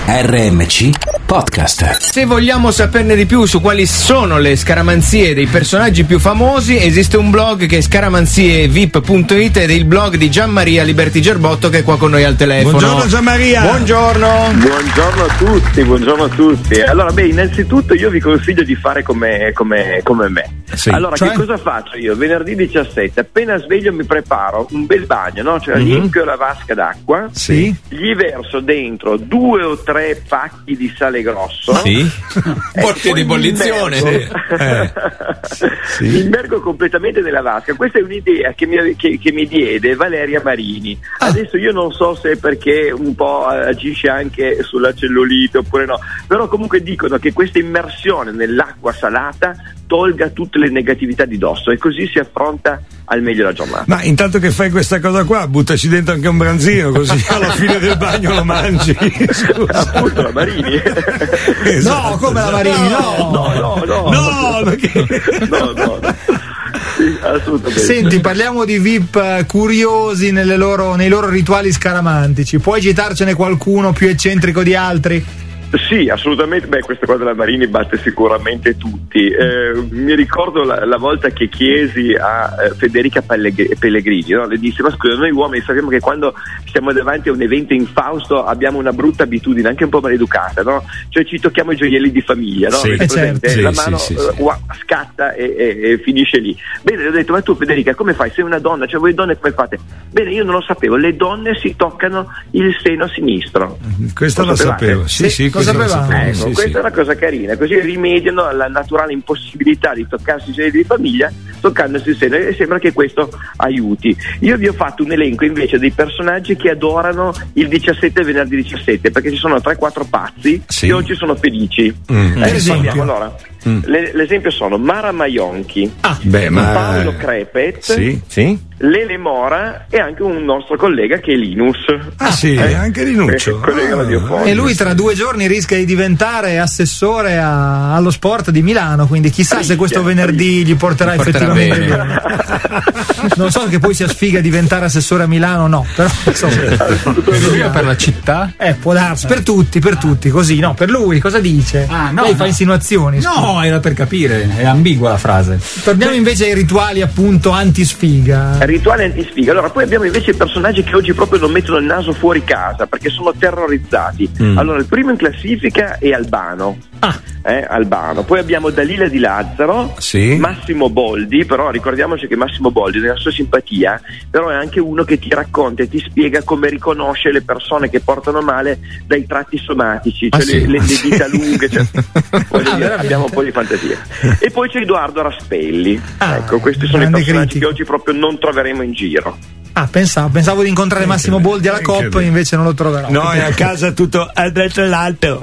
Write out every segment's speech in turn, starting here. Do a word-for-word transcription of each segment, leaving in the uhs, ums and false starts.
R M C Podcast. Se vogliamo saperne di più su quali sono le scaramanzie dei personaggi più famosi, esiste un blog che è scaramanzievip punto it ed è il blog di Gianmaria Liberty Gerbotto, che è qua con noi al telefono. Buongiorno Gianmaria. Buongiorno. Buongiorno a tutti, buongiorno a tutti. Allora, beh, innanzitutto io vi consiglio di fare come, come, come me. Sì, allora, cioè? che cosa faccio io? Venerdì diciassette, appena sveglio mi preparo un bel bagno, no? Cioè Mm-hmm. riempio la vasca d'acqua, Sì. gli verso dentro due o tre pacchi di sale grosso. Sì. e Botte poi di mi bollizione. immergo- Eh. Sì. Mi immergo completamente nella vasca. Questa è un'idea che mi, che, che mi diede Valeria Marini. Ah. Adesso io non so se è perché un po' agisce anche sulla cellulite oppure no, però comunque dicono che questa immersione nell'acqua salata tolga tutte le negatività di dosso e così si affronta al meglio la giornata. Ma intanto che fai questa cosa qua, buttaci dentro anche un branzino, così alla fine del bagno lo mangi. Appunto la Marini. Esatto, No, come la Marini? No, No, no, no. No, perché? No, no, no. Sì, assolutamente. Senti, parliamo di V I P eh, curiosi nelle loro, nei loro rituali scaramantici. Puoi citarcene qualcuno più eccentrico di altri? Sì, assolutamente. Beh, questa cosa della Marini batte sicuramente tutti. Eh, mi ricordo la, la volta che chiesi a eh, Federica Pellegr- Pellegrini, no? Le disse: ma scusa, noi uomini sappiamo che quando siamo davanti a un evento infausto abbiamo una brutta abitudine, anche un po' maleducata, no? Cioè ci tocchiamo i gioielli di famiglia, no? Sì, Avete presente? certo. La Sì, mano sì, sì, eh, sì. ua- scatta e, e, e finisce lì. Bene, le ho detto: ma tu Federica come fai? Sei una donna, cioè voi donne come fate? Bene, io non lo sapevo, le donne si toccano il seno sinistro. Questa Lo la sapevate? sapevo. Sì, Sì, sì, lo questa la sapevamo. sapevo. Ecco, Sì, questa sì. è una cosa carina, così rimediano alla naturale impossibilità di toccarsi i geni di famiglia toccandosi il seno, e sembra che questo aiuti. Io vi ho fatto un elenco invece dei personaggi che adorano il diciassette e venerdì diciassette, perché ci sono tre quattro pazzi Sì. che oggi sono felici. Mm. Eh, Per esempio? parliamo, allora. Mm. Le- l'esempio sono Mara Maionchi, Beh, ma Paolo Crepet, Sì. Sì? Lele Mora e anche un nostro collega che è Linus. Ah, sì, Eh, anche Rinuccio. eh, collega radiofonica. E lui tra due giorni rischia di diventare assessore a- allo sport di Milano, quindi chissà se questo venerdì gli porterà, Gli porterà effettivamente bene. bene. Non so che poi sia sfiga diventare assessore a Milano o no, però insomma, Per la città? eh, può darsi, per tutti, per tutti, così, no, per lui cosa dice? Ah, no, Lei no. fa insinuazioni. scusa. No, era per capire, è ambigua la frase. Torniamo invece ai rituali appunto anti-sfiga. Rituale antisfiga. Allora, poi abbiamo invece i personaggi che oggi proprio non mettono il naso fuori casa perché sono terrorizzati. Mm. Allora, il primo in classifica è Albano. Ah. Eh, Albano. Poi abbiamo Dalila Di Lazzaro, Sì. Massimo Boldi, però ricordiamoci che Massimo Boldi, nella sua simpatia, però è anche uno che ti racconta e ti spiega come riconosce le persone che portano male dai tratti somatici, cioè Ah, sì? le, le, le dita lunghe, cioè, voglio Ah, dire, veramente? abbiamo un po' di fantasia. E poi c'è Edoardo Raspelli. Ah, ecco, questi sono i grande personaggi critico. che oggi proprio non troveremo in giro. Ah, pensavo, pensavo di incontrare Massimo Boldi alla Incredibile. Coppa, invece non lo troverò. No, è a casa tutto a dritto e l'alto.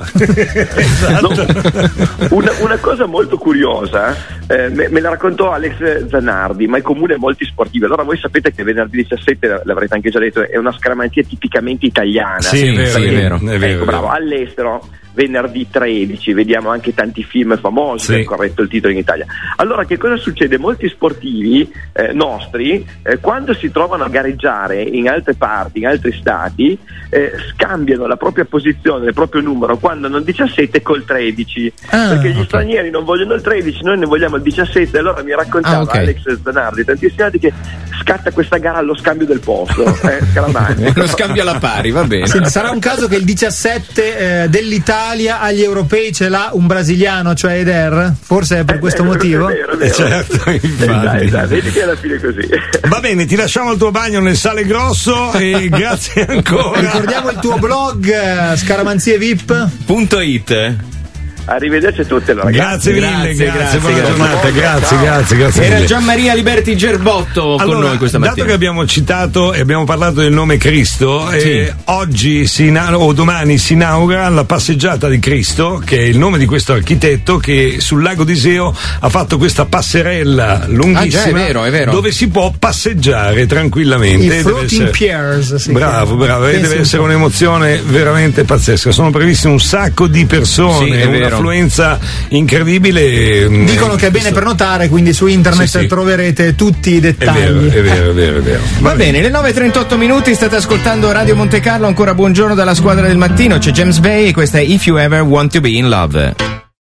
No, una, una cosa molto curiosa, eh, me, me la raccontò Alex Zanardi, ma è comune a molti sportivi. Allora voi sapete che venerdì diciassette, l'avrete anche già detto, è una scaramanzia tipicamente italiana. Sì, è vero, sì, è vero. è vero, Ecco, è bravo. vero. All'estero venerdì tredici vediamo anche tanti film famosi, Sì. è corretto il titolo in Italia. Allora che cosa succede? Molti sportivi eh, nostri eh, quando si trovano a gareggiare in altre parti, in altri stati, eh, scambiano la propria posizione, il proprio numero quando hanno il diciassette col tredici, Ah, perché gli ok. stranieri non vogliono il tredici, noi ne vogliamo il diciassette. Allora mi raccontava Ah, ok. Alex Zanardi tantissimi anni che scatta questa gara allo scambio del posto, eh, scaramantico. Lo scambio alla pari, va bene. Senti, sarà un caso che il diciassette eh, dell'Italia agli europei ce l'ha un brasiliano, cioè Eder? Forse è per Eh, questo è vero, motivo? è vero, è vero. Eh, certo, Eh, infatti. dai, dai, vedi che alla fine è così. Va bene, ti lasciamo al tuo bagno nel sale grosso e grazie ancora. Ricordiamo il tuo blog eh, scaramanzievip. Punto it. Arrivederci a tutti allora. Grazie mille, Grazie, grazie, grazie, buona grazie. giornata, grazie, grazie, grazie Era mille. Gianmaria Liberty Gerbotto con Allora, noi questa dato mattina. che abbiamo citato e abbiamo parlato del nome Cristo, eh, oggi si ina- o domani si inaugura la passeggiata di Cristo, che è il nome di questo architetto che sul lago di Iseo ha fatto questa passerella lunghissima, Ah, già, è vero, è vero. dove si può passeggiare tranquillamente. I Deve floating essere- piers. si Bravo, chiama. bravo, e Pensi deve un essere po'. un'emozione veramente pazzesca. Sono previste un sacco di persone, Sì, è una vero. un'affluenza incredibile. Dicono che è bene prenotare, quindi su internet Sì, sì. troverete tutti i dettagli. È vero, è vero, è vero, è vero. Va, Va bene, le nove e trentotto minuti, state ascoltando Radio Monte Carlo, ancora buongiorno dalla squadra del mattino, c'è James Bay e questa è If You Ever Want to Be in Love.